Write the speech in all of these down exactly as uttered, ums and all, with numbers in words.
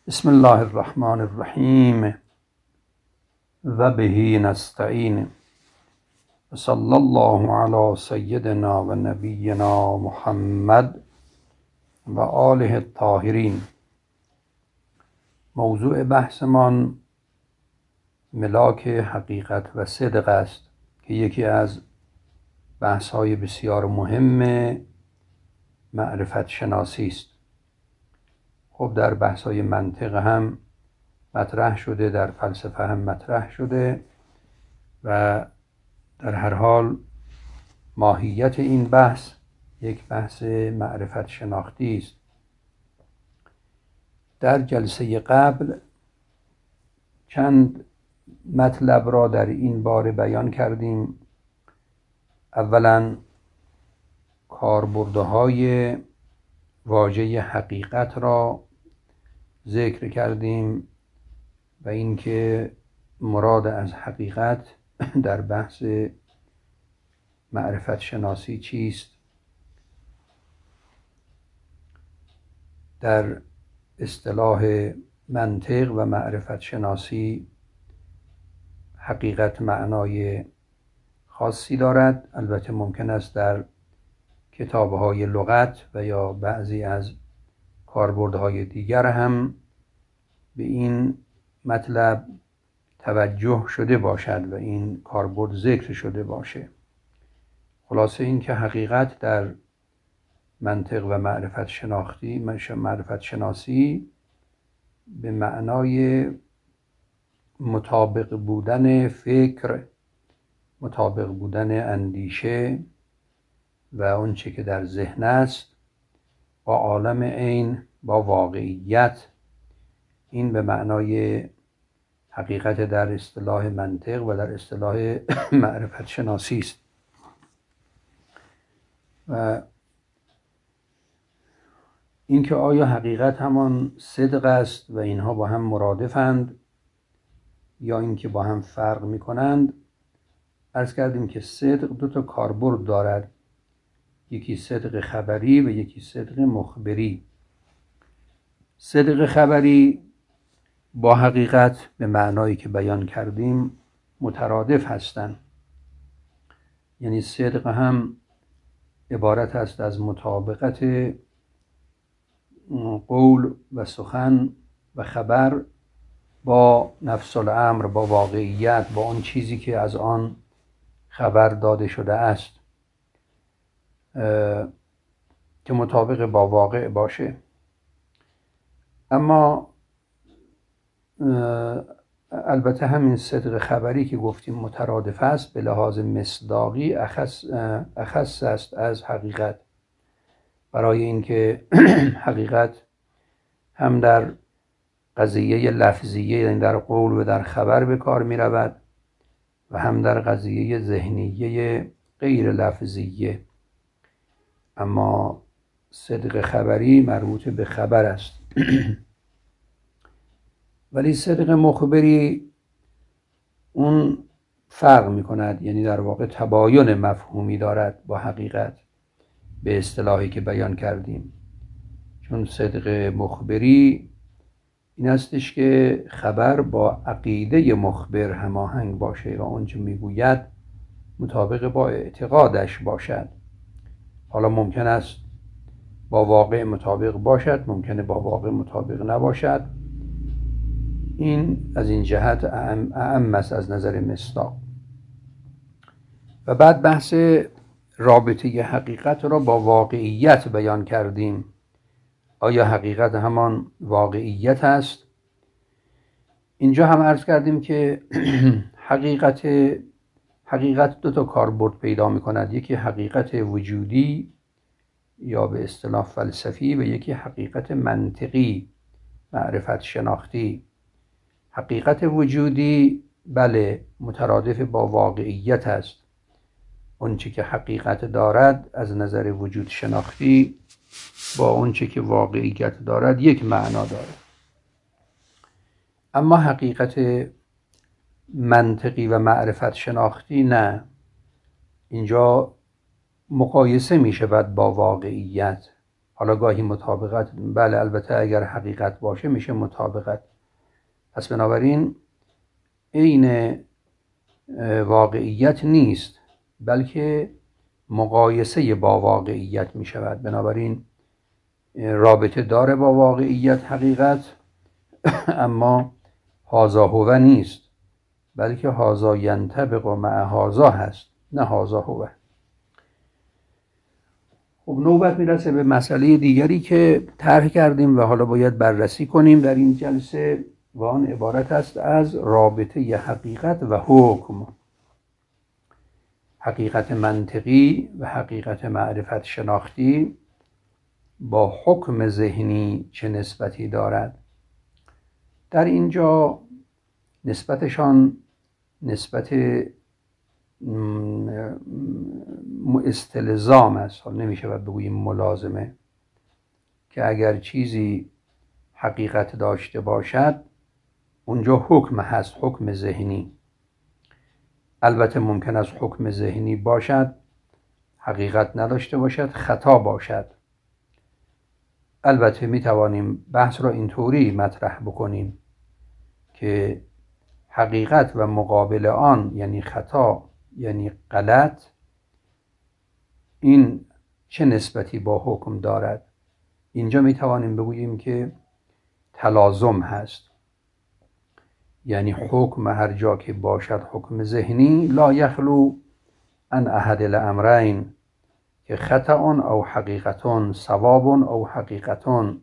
بسم الله الرحمن الرحیم و به نستعین و صلی الله علی سیدنا و نبینا محمد و آله الطاهرین. موضوع بحثمان ملاک حقیقت و صدق است که یکی از بحث‌های بسیار مهم معرفت شناسی است. خب در بحث‌های منطق هم مطرح شده، در فلسفه هم مطرح شده و در هر حال ماهیت این بحث یک بحث معرفت شناختی است. در جلسه قبل چند مطلب را در این باره بیان کردیم. اولا کاربردهای واژه حقیقت را ذکر کردیم و اینکه مراد از حقیقت در بحث معرفت شناسی چیست. در اصطلاح منطق و معرفت شناسی حقیقت معنای خاصی دارد. البته ممکن است در کتاب‌های لغت و یا بعضی از کاربردهای دیگر هم به این مطلب توجه شده باشد و این کاربرد ذکر شده باشه. خلاصه این که حقیقت در منطق و معرفت شناختی معرفت شناسی به معنای مطابق بودن فکر، مطابق بودن اندیشه و اون چه که در ذهن است با عالم عین، با واقعیت، این به معنای حقیقت در اصطلاح منطق و در اصطلاح معرفت شناسی است. و اینکه آیا حقیقت همان صدق است و اینها با هم مرادفند یا اینکه با هم فرق می کنند. عرض کردیم که صدق دو تا کاربرد دارد، یکی صدق خبری و یکی صدق مخبری. صدق خبری با حقیقت به معنایی که بیان کردیم مترادف هستند، یعنی صدق هم عبارت است از مطابقت قول و سخن و خبر با نفس الامر، با واقعیت، با آن چیزی که از آن خبر داده شده است که مطابق با واقع باشه. اما البته همین صدق خبری که گفتیم مترادف است به لحاظ مصداقی اخص, اخص است از حقیقت، برای اینکه حقیقت هم در قضیه لفظیه یعنی در قول و در خبر به کار می رود و هم در قضیه ذهنیه غیر لفظیه. اما صدق خبری مربوط به خبر است. ولی صدق مخبری اون فرق می کند، یعنی در واقع تباین مفهومی دارد با حقیقت به اصطلاحی که بیان کردیم. چون صدق مخبری این استش که خبر با عقیده مخبر هماهنگ باشه و آنچه میگوید مطابق با اعتقادش باشد. حالا ممکن است با واقع مطابق باشد، ممکنه با واقع مطابق نباشد. این از این جهت اعم, اعم است از نظر مصداق. و بعد بحث رابطه حقیقت را با واقعیت بیان کردیم. آیا حقیقت همان واقعیت است؟ اینجا هم عرض کردیم که حقیقت حقیقت دو تا کاربرد پیدا می کند، یکی حقیقت وجودی یا به اصطلاح فلسفی و یکی حقیقت منطقی، معرفت شناختی. حقیقت وجودی بله مترادف با واقعیت است. اونچه که حقیقت دارد از نظر وجود شناختی با اونچه که واقعیت دارد یک معنا دارد. اما حقیقت منطقی و معرفت شناختی نه. اینجا مقایسه می شود با واقعیت. حالا گاهی مطابقت، بله البته اگر حقیقت باشه میشه مطابقت. پس بنابراین عین واقعیت نیست بلکه مقایسه با واقعیت می شود. بنابراین رابطه داره با واقعیت حقیقت، اما هازا هو نیست بلکه هازا ینطبق مع هازا هست، نه هازا هو. خب نوبت میرسه به مسئله دیگری که طرح کردیم و حالا باید بررسی کنیم در این جلسه و آن عبارت است از رابطه ی حقیقت و حکم. حقیقت منطقی و حقیقت معرفت شناختی با حکم ذهنی چه نسبتی دارد؟ در اینجا نسبتشان نسبت استلزام است، حال نمیشه باید بگوییم ملازمه، که اگر چیزی حقیقت داشته باشد اونجا حکم هست، حکم ذهنی. البته ممکن است حکم ذهنی باشد حقیقت نداشته باشد، خطا باشد. البته می توانیم بحث را اینطوری مطرح بکنیم که حقیقت و مقابل آن یعنی خطا یعنی غلط، این چه نسبتی با حکم دارد؟ اینجا می توانیم بگوییم که تلازم هست، یعنی حکم هر جا که باشد حکم ذهنی لا یخلو ان احد الامرین، که خطأ او حقیقتون، صواب او حقیقتون.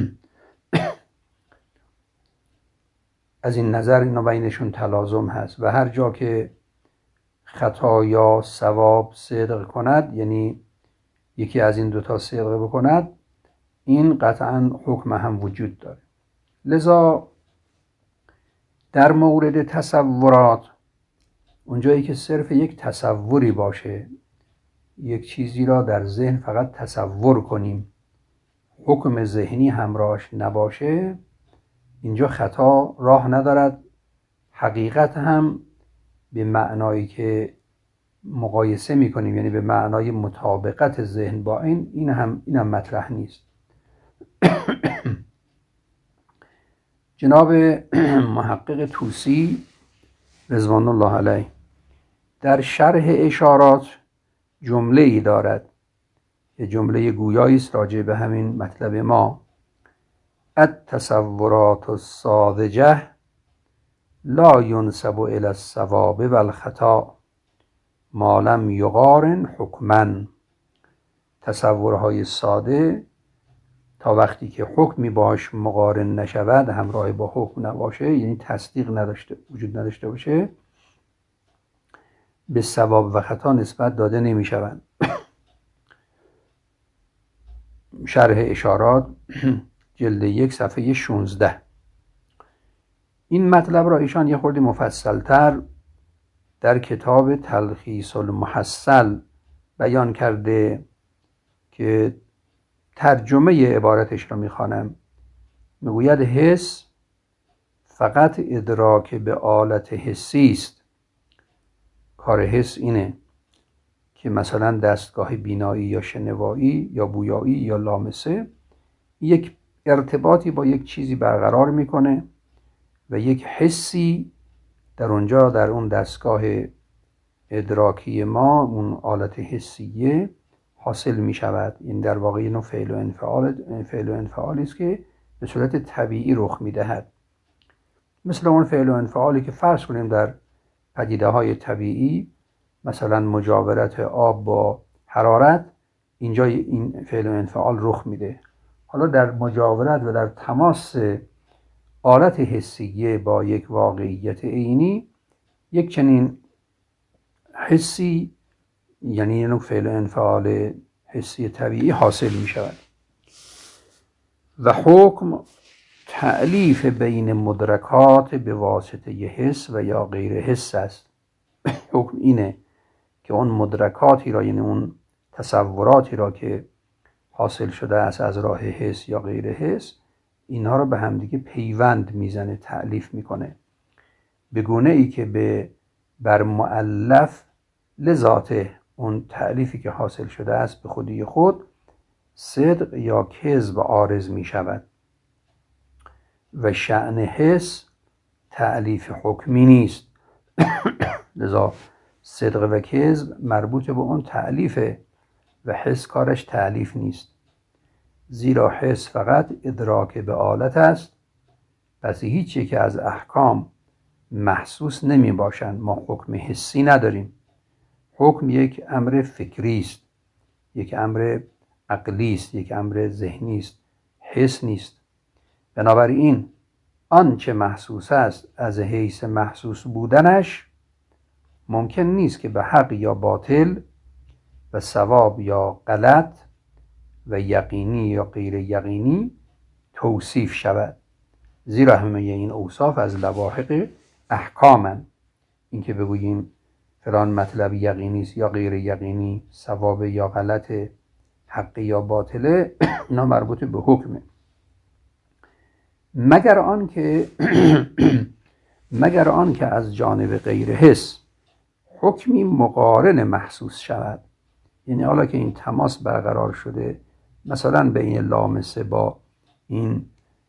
از این نظر اینا بینشون تلازم هست و هر جا که خطا یا صواب صدق کند، یعنی یکی از این دوتا صدق بکند، این قطعا حکم هم وجود داره. لذا در مورد تصورات، اونجایی که صرف یک تصوری باشه، یک چیزی را در ذهن فقط تصور کنیم، حکم ذهنی همراهش نباشه، اینجا خطا راه ندارد. حقیقت هم به معنایی که مقایسه میکنیم، یعنی به معنای مطابقت ذهن با این، این هم این هم مطرح نیست. جناب محقق طوسی رضوان الله علیه در شرح اشارات جمله ای دارد، یه جمله گویایی است راجع به همین مطلب ما: التصورات الساذجه لا ينسب الى الصواب و الخطا ما لم یقارن حکما. تصورهای ساده تا وقتی که حکمی باش مقارن نشود، همراه با حکم نباشه، یعنی تصدیق نداشته وجود نداشته باشه، به صواب و خطا نسبت داده نمی شوند. شرح اشارات جلد یک صفحه شانزده. این مطلب را ایشان یه خورده مفصلتر در کتاب تلخیص المحصل بیان کرده که ترجمه عبارتش را میخوانم. میگوید حس فقط ادراک به آلت حسی است. کار حس اینه که مثلا دستگاه بینایی یا شنوایی یا بویایی یا لامسه یک ارتباطی با یک چیزی برقرار میکنه و یک حسی در اونجا، در اون دستگاه ادراکی ما، اون آلت حسیه حاصل می شود. این در واقع نوع فعل و انفعال فعل و انفعالی است که به صورت طبیعی رخ می دهد. مثل اون فعل و انفعالی که فرض کنیم در پدیده های طبیعی، مثلا مجاورت آب با حرارت، اینجا این فعل و انفعال رخ میده. حالا در مجاورت و در تماس آلت حسیه با یک واقعیت عینی، یک چنین حسی، یعنی یک فعل و انفعال حسی طبیعی حاصل می شود. و حکم تألیف بین مدرکات به واسطه ی حس و یا غیر حس است. حکم اینه که اون مدرکاتی را، یعنی اون تصوراتی را که حاصل شده است از راه حس یا غیر حس، اینها را به همدیگه پیوند میزنه، تألیف میکنه، به گونه ای که به بر مؤلف لذاته، اون تألیفی که حاصل شده است به خودی خود صدق یا کذب عارض می شود و شأن حس تألیف حکمی نیست. لذا صدق و کذب مربوط به اون تألیفه و حس کارش تألیف نیست، زیرا حس فقط ادراک به آلت است. پس هیچ یک از احکام محسوس نمی باشند. ما حکم حسی نداریم. حکم یک امر فکری است، یک امر عقلی است، یک امر ذهنی است، حس نیست. بنابراین آنچه محسوس است از حیث محسوس بودنش ممکن نیست که به حق یا باطل و صواب یا غلط و یقینی یا غیر یقینی توصیف شود، زیرا همه این اوصاف از لواحق احکامن. این که بگوییم فلان مطلب یقینی است یا غیر یقینی، صواب یا غلط، حق یا باطله، اینا مربوط به حکمه. مگر آن که مگر آن که از جانب غیر حس حکمی مقارن محسوس شود، یعنی حالا که این تماس برقرار شده مثلا بین لامسه با این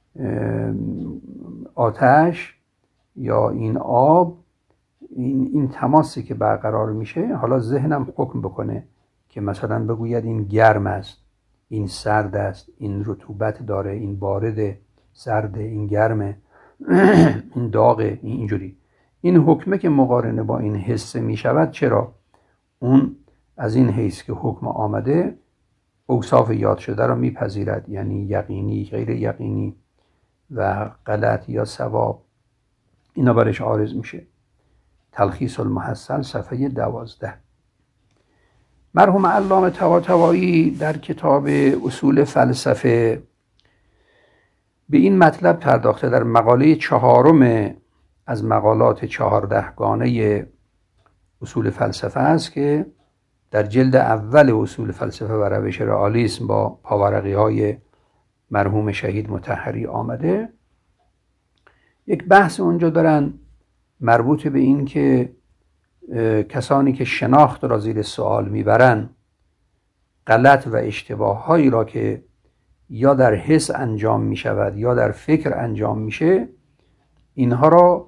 آتش یا این آب، این این تماسی که برقرار میشه، حالا ذهنم حکم بکنه که مثلا بگوید این گرم است، این سرد است، این رطوبت داره، این بارده، سرده، این گرمه، این داغه، این اینجوری. این حکمه که مقارنه با این حس می شود. چرا؟ اون از این حیث که حکم آمده اوصاف یاد شده را میپذیرد، یعنی یقینی، غیر یقینی و غلط یا صواب، اینا برش عارض میشه. تلخیص المحصل صفحه دوازده. مرحوم علامه طباطبایی در کتاب اصول فلسفه به این مطلب پرداخته. در مقاله چهارم از مقالات چهاردهگانه اصول فلسفه است که در جلد اول اصول فلسفه و روش رئالیسم با پاورقی های مرحوم شهید مطهری آمده. یک بحث اونجا دارن مربوط به این که کسانی که شناخت را زیر سوال میبرن غلط و اشتباه هایی را که یا در حس انجام می شود یا در فکر انجام میشه، اینها را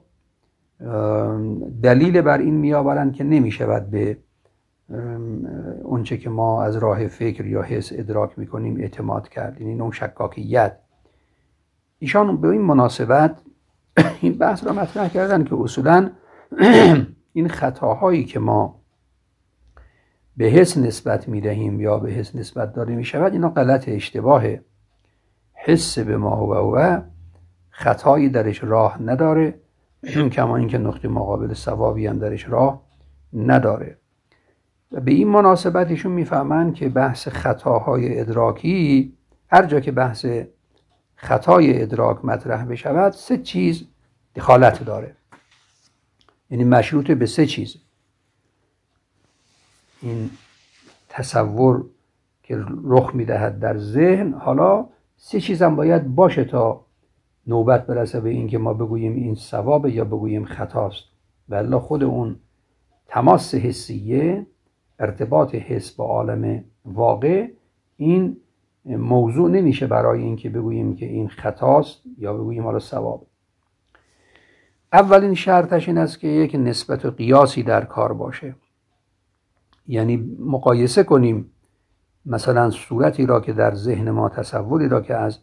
دلیل بر این می آورند که نمی شود به اونچه که ما از راه فکر یا حس ادراک می کنیم اعتماد کرد، یعنی نوع شکاکیت. ایشان به این مناسبت این بحث را مطرح کردن که اصولا این خطاهایی که ما به حس نسبت می دهیم یا به حس نسبت داده می شود، اینا غلط، اشتباهه. حس به ما و و خطایی درش راه نداره، کما اینکه نقطه مقابل صوابی هم درش راه نداره. و به این مناسبت ایشون میفهمن که بحث خطاهای ادراکی، هر جا که بحث خطای ادراک مطرح بشود، سه چیز دخالت داره، یعنی مشروط به سه چیز. این تصور که رخ میدهد در ذهن، حالا سه چیز هم باید باشه تا نوبت برسه به این که ما بگوییم این صوابه یا بگوییم خطاست. والله خود اون تماس حسیه، ارتباط حس با عالم واقع، این موضوع نمیشه برای این که بگوییم که این خطاست یا بگوییم حالا صواب. اولین شرطش این است که یک نسبت و قیاسی در کار باشه، یعنی مقایسه کنیم مثلا صورتی را که در ذهن ما، تصوری را که از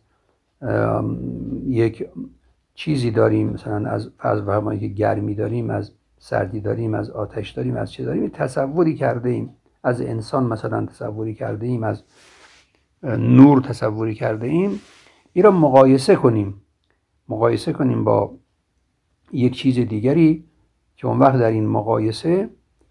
یک چیزی داریم، مثلا از فرض بفرمایید که گرمی داریم، از سردی داریم، از آتش داریم، از چه داریم، تصوری کرده ایم. از انسان مثلا تصوری کرده ایم، از نور تصوری کرده ایم. این را مقایسه کنیم مقایسه کنیم با یک چیز دیگری که اون وقت در این مقایسه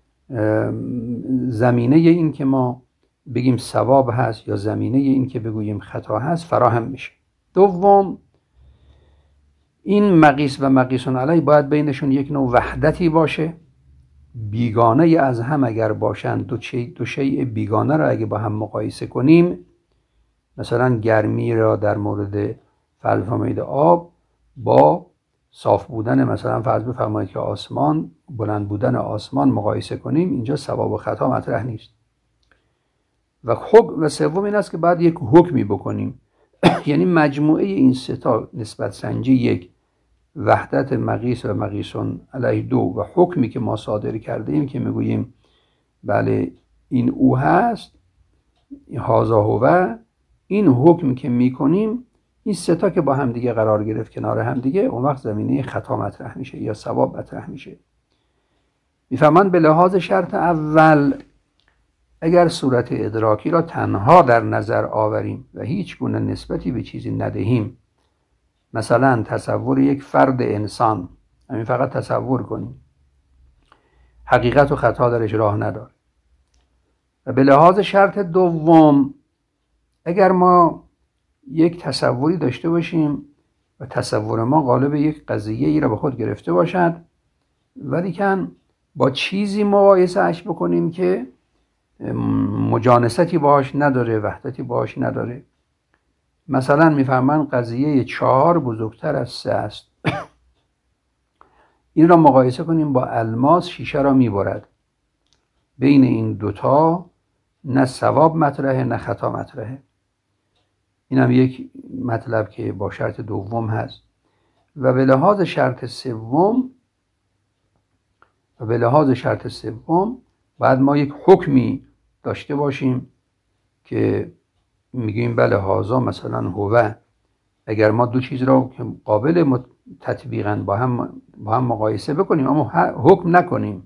زمینه این که ما بگیم ثواب هست یا زمینه این که بگوییم خطا هست فراهم میشه. دوم، این مقیس و مقیسون علیه باید بینشون یک نوع وحدتی باشه. بیگانه از هم اگر باشند، دو شیء دو شیء بیگانه را اگه با هم مقایسه کنیم، مثلا گرمی را در مورد فرض بفرمایید آب با صاف بودن مثلا فرض بفرمایید که آسمان، بلند بودن آسمان مقایسه کنیم، اینجا ثواب و خطا مطرح نیست. و حکم و سوم این است که بعد یک حکمی بکنیم. یعنی مجموعه این سه تا نسبت سنجی یک، وحدت مقیس و مقیسون علیه دو و حکمی که ما صادر کرده ایم که میگوییم بله این او هست، هذا هو، این حکم که میکنیم، این سه تا که با هم دیگه قرار گرفت کنار هم دیگه، اون وقت زمینه خطا مطرح میشه یا صواب مطرح میشه. میفهمن به لحاظ شرط اول اگر صورت ادراکی را تنها در نظر آوریم و هیچ گونه نسبتی به چیزی ندهیم، مثلا تصور یک فرد انسان، همین فقط تصور کنیم، حقیقت و خطا درش راه نداره. و به لحاظ شرط دوم اگر ما یک تصوری داشته باشیم و تصور ما غالب یک قضیه ای را به خود گرفته باشد، ولیکن با چیزی مقایسه اش بکنیم که مجانستی باهاش نداره، وحدتی باهاش نداره. مثلا میفهمن قضیه چهار بزرگتر از سه است. این را مقایسه کنیم با الماس شیشه را میبرد. بین این دوتا نه ثواب مطرحه نه خطا مطرحه. این هم یک مطلب که با شرط دوم هست. و به لحاظ شرط سوم و به لحاظ شرط سوم بعد ما یک حکمی داشته باشیم که میگیم بله هازا مثلا هو. اگر ما دو چیز را که قابل تطبیقاً با هم با هم مقایسه بکنیم اما حکم نکنیم،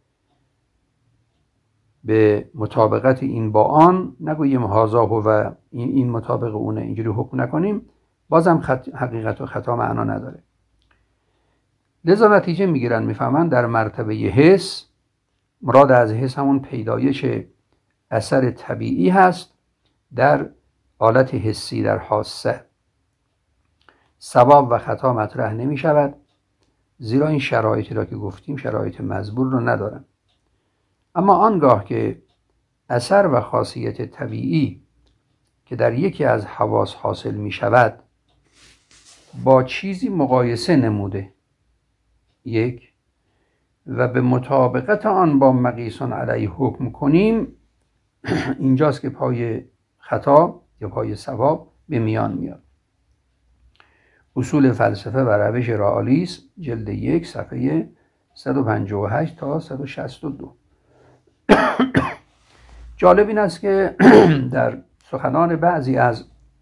به مطابقت این با آن نگوییم هازا هو این این مطابق اونه، اینجوری حکم نکنیم، بازم خط حقیقت و خطا معنا نداره. لذا نتیجه میگیرن میفهمن در مرتبه حس، مراد از حس همون پیدایش اثر طبیعی هست در حالت حسی، در حاسه. صواب و خطا مطرح نمی شود، زیرا این شرایطی را که گفتیم شرایط مزبور رو ندارن. اما آنگاه که اثر و خاصیت طبیعی که در یکی از حواس حاصل می شود با چیزی مقایسه نموده یک و به مطابقت آن با مقیسون علیه حکم کنیم، اینجاست که پای خطا یا پای صواب به میان میاد. اصول فلسفه و روش رئالیسم جلد یک صفحه صد و پنجاه و هشت تا صد و شصت و دو. جالب این است که در سخنان بعضی از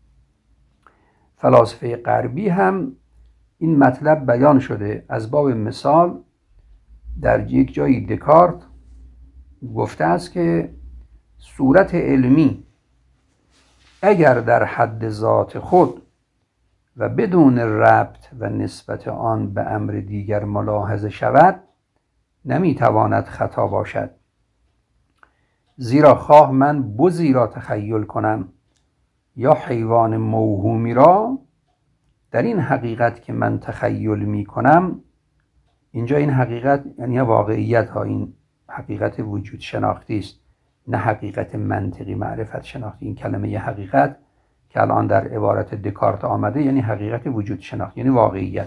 فلاسفه غربی هم این مطلب بیان شده. از باب مثال در یک جایی دکارت گفته است که صورت علمی اگر در حد ذات خود و بدون ربط و نسبت آن به امر دیگر ملاحظه شود نمیتواند خطا باشد، زیرا خواه من بزی را تخیل کنم یا حیوان موهومی را، در این حقیقت که من تخیل می کنم، اینجا این حقیقت یعنی واقعیت ها، این حقیقت وجود شناختی است، نه حقیقت منطقی معرفت شناختی. این کلمه ی حقیقت که الان در عبارت دکارت آمده یعنی حقیقت وجود شناختی، یعنی واقعیت.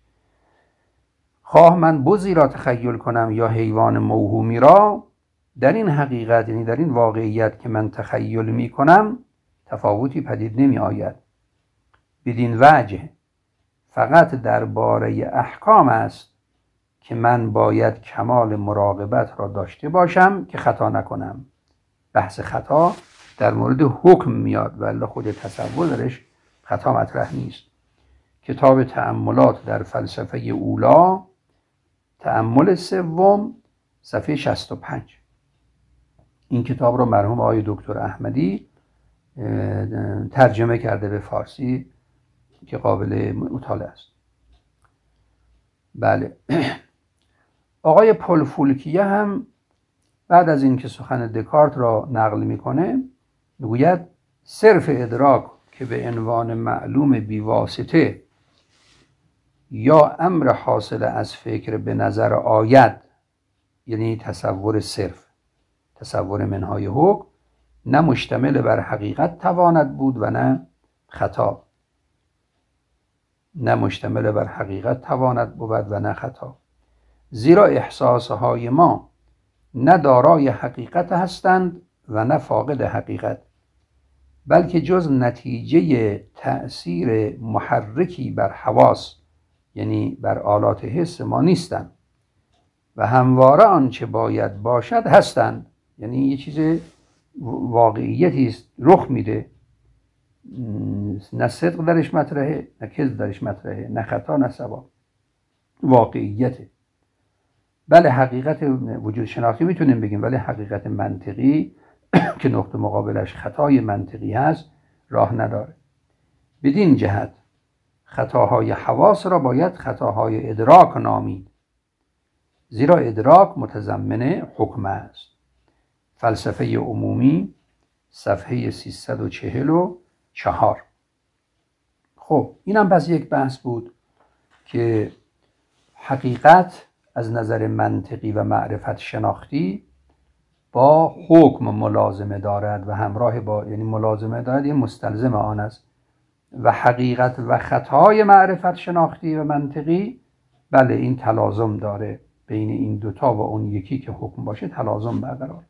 خواه من بزی را تخیل کنم یا حیوان موهومی را، در این حقیقت یعنی در این واقعیت که من تخیل می کنم تفاوتی پدید نمی آید. بدین وجه فقط درباره احکام است که من باید کمال مراقبت را داشته باشم که خطا نکنم. بحث خطا در مورد حکم میاد ولی خود تصور درش خطا مطرح نیست. کتاب تأملات در فلسفه اولا، تأمل سوم، صفحه شصت و پنج. این کتاب رو مرحوم آقای دکتر احمدی ترجمه کرده به فارسی که قابل مطالعه است. بله. آقای پل فولکیه هم بعد از اینکه سخن دکارت را نقل میکنه میگوید صرف ادراک که به عنوان معلوم بیواسطه یا امر حاصل از فکر به نظر آید، یعنی تصور صرف، تصور منهای حکم، نه مشتمل بر حقیقت تواند بود و نه خطا. نه مشتمل بر حقیقت تواند بود و نه خطا، زیرا احساسهای ما نه دارای حقیقت هستند و نه فاقد حقیقت، بلکه جز نتیجه تأثیر محرکی بر حواس یعنی بر آلات حس ما نیستند و همواره آنچه باید باشد هستند. یعنی یه چیز واقعیتی است رخ میده، نه صدق درش مطرحه نه کذب درش مطرحه، نه خطا نه صواب، واقعیته. بله حقیقت وجود شناختی میتونیم بگیم، ولی حقیقت منطقی که نقطه مقابلش خطای منطقی هست راه نداره. بدین جهت خطاهای حواس را باید خطاهای ادراک نامید، زیرا ادراک متضمن حکم است. فلسفه عمومی صفحه سیصد و چهل و چهار. خب اینم پس یک بحث بود که حقیقت از نظر منطقی و معرفت شناختی با حکم ملازمه دارد و همراه با، یعنی ملازمه دارد یه مستلزم آن است، و حقیقت و خطای معرفت شناختی و منطقی بله این تلازم داره، بین این دوتا و اون یکی که حکم باشه تلازم برقرار.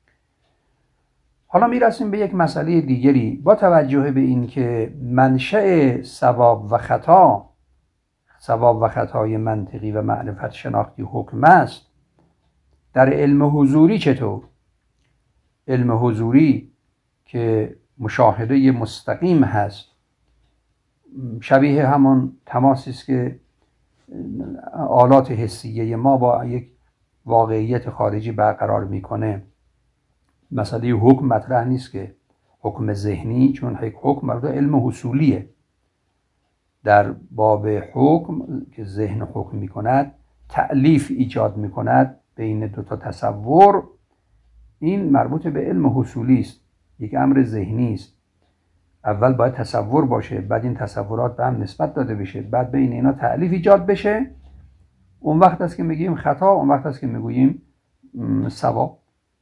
حالا میرسیم به یک مسئله دیگری. با توجه به این که منشأ ثواب و خطا، ثواب و خطای منطقی و معرفت شناختی حکم است، در علم حضوری چطور؟ علم حضوری که مشاهده مستقیم هست، شبیه همون تماسی است که آلات حسیه ما با یک واقعیت خارجی برقرار میکنه. مسئله حکم مطرح نیست که حکم ذهنی، چون حکم مربوط به علم حصولیه. در باب حکم که ذهن حکم میکند، تألیف ایجاد میکند بین دو تا تصور، این مربوط به علم حصولی است، یک امر ذهنی است. اول باید تصور باشه، بعد این تصورات به هم نسبت داده بشه، بعد بین اینا تألیف ایجاد بشه. اون وقت است که میگیم خطا، اون وقت است که میگوییم صواب.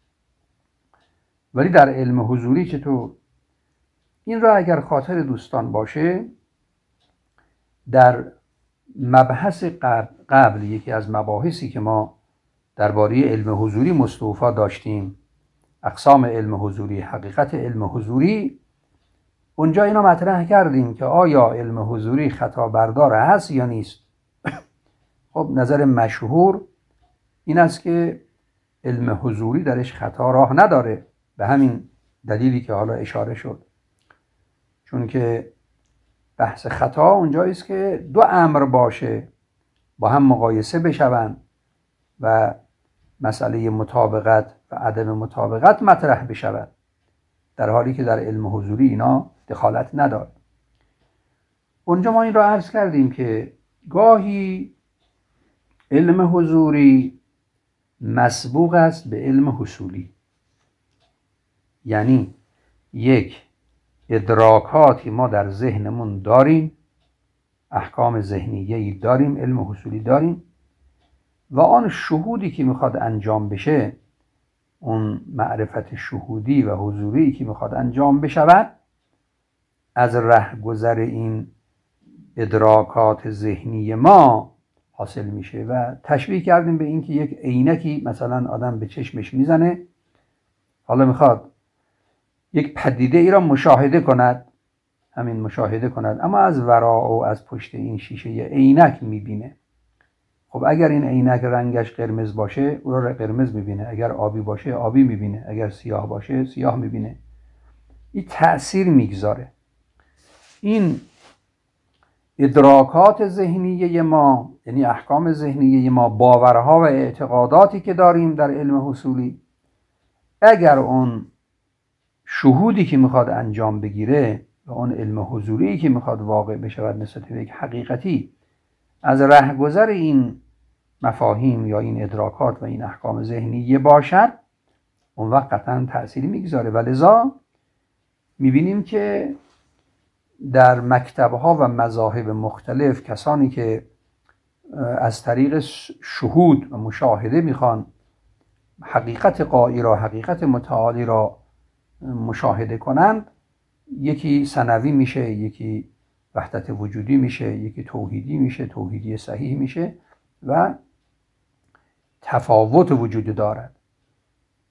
ولی در علم حضوری چطور؟ این را اگر خاطر دوستان باشه، در مبحث قبل یکی از مباحثی که ما درباره علم حضوری مستوفا داشتیم، اقسام علم حضوری، حقیقت علم حضوری، اونجا اینا مطرح کردیم که آیا علم حضوری خطا بردار هست یا نیست. خب نظر مشهور این است که علم حضوری درش خطا راه نداره، به همین دلیلی که حالا اشاره شد. چون که بحث خطا اونجایی است که دو امر باشه با هم مقایسه بشوند و مسئله مطابقت و عدم مطابقت مطرح بشود، در حالی که در علم حضوری اینا دخالت نداره. اونجا ما این را عرض کردیم که گاهی علم حضوری مسبوق است به علم حصولی، یعنی یک ادراکاتی ما در ذهنمون داریم، احکام ذهنیه‌ای داریم، علم حصولی داریم، و آن شهودی که میخواد انجام بشه، اون معرفت شهودی و حضوری که میخواد انجام بشود، از رهگذر این ادراکات ذهنی ما حاصل میشه. و تشبیه کردیم به این که یک عینکی مثلا آدم به چشمش میزنه، حالا میخواد یک پدیده ای را مشاهده کند، همین مشاهده کند، اما از ورا و از پشت این شیشه یه عینک میبینه. خب اگر این عینک رنگش قرمز باشه او را قرمز میبینه، اگر آبی باشه آبی میبینه، اگر سیاه باشه سیاه میبینه. این تأثیر میگذاره. این ادراکات ذهنیه ما، یعنی احکام ذهنیه ما، باورها و اعتقاداتی که داریم در علم حصولی، اگر اون شهودی که میخواد انجام بگیره و اون علم حضوری که میخواد واقع بشود نسبت به یک حقیقتی از رهگذر این مفاهیم یا این ادراکات و این احکام ذهنیه باشد، اون وقت قطعا تأثیری میگذاره. و لذا میبینیم که در مکتبها و مذاهب مختلف کسانی که از طریق شهود و مشاهده میخوان حقیقت قایی را، حقیقت متعالی را مشاهده کنند، یکی ثانوی میشه، یکی وحدت وجودی میشه، یکی توحیدی میشه، توحیدی صحیح میشه و تفاوت وجود دارد.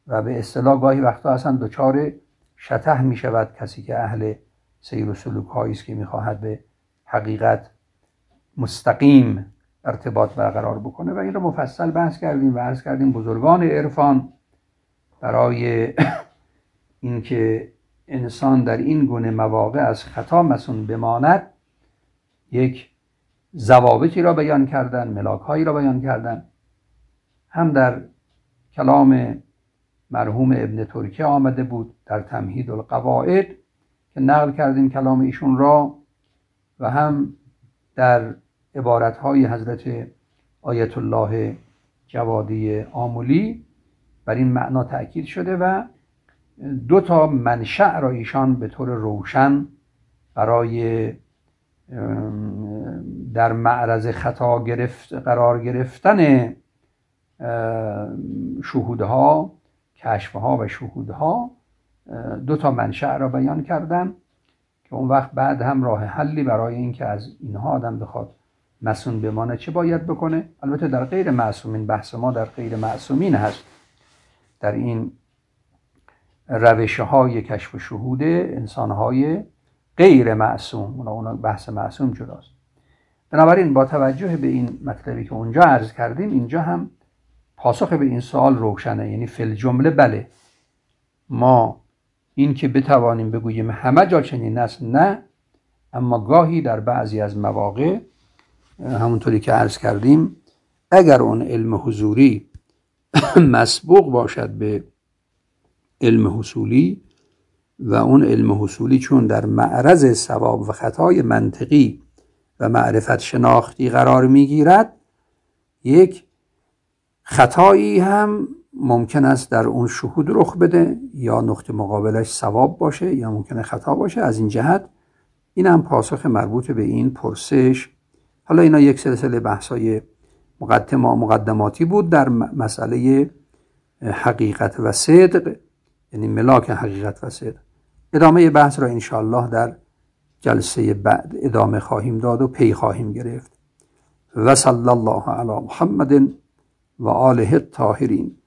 و به اصطلاح گاهی وقتا اصلا دچار شطح می شود کسی که اهل سیر و سلوک هایی است که می خواهد به حقیقت مستقیم ارتباط برقرار بکنه و این رو مفصل بحث کردیم و عرض کردیم بزرگان عرفان برای اینکه انسان در این گونه مواقع از خطا مصون بماند یک ضوابطی را بیان کردن، ملاک‌هایی را بیان کردن. هم در کلام مرحوم ابن ترکیه آمده بود در تمهید القواعد که نقل کردیم کلام ایشون را، و هم در عبارت‌های حضرت آیت الله جوادی آملی بر این معنا تأکید شده و دو تا منشأ را ایشان به طور روشن برای در معرض خطا گرفت قرار گرفتن شهودها، کشفها و شهودها، دو تا منشأ را بیان کردن که اون وقت بعد هم راه حلی برای اینکه از اینها آدم بخواد معصوم بمانه چه باید بکنه. البته در غیر معصومین، بحث ما در غیر معصومین هست، در این روش‌های کشف و شهود انسان‌های غیر معصوم، اون بحث معصوم جداست. بنابراین با توجه به این مطلبی که اونجا عرض کردیم، اینجا هم پاسخ به این سوال روشنه. یعنی فی الجمله بله، ما این که بتوانیم بگوییم همه جا چنین است نه، اما گاهی در بعضی از مواقع همونطوری که عرض کردیم اگر اون علم حضوری مسبوق باشد به علم حصولی و اون علم حصولی چون در معرض صواب و خطای منطقی و معرفت شناختی قرار میگیرد، یک خطایی هم ممکن است در اون شهود رخ بده، یا نقطه مقابلش صواب باشه یا ممکنه خطا باشه. از این جهت این هم پاسخ مربوط به این پرسش. حالا اینا یک سلسله بحثای مقدماتی بود در مسئله حقیقت و صدق، یعنی ملاک حقیقت و صدق. ادامه بحث را انشاءالله در جلسه بعد ادامه خواهیم داد و پی خواهیم گرفت. و صلی الله علی محمد و آله الطاهرین.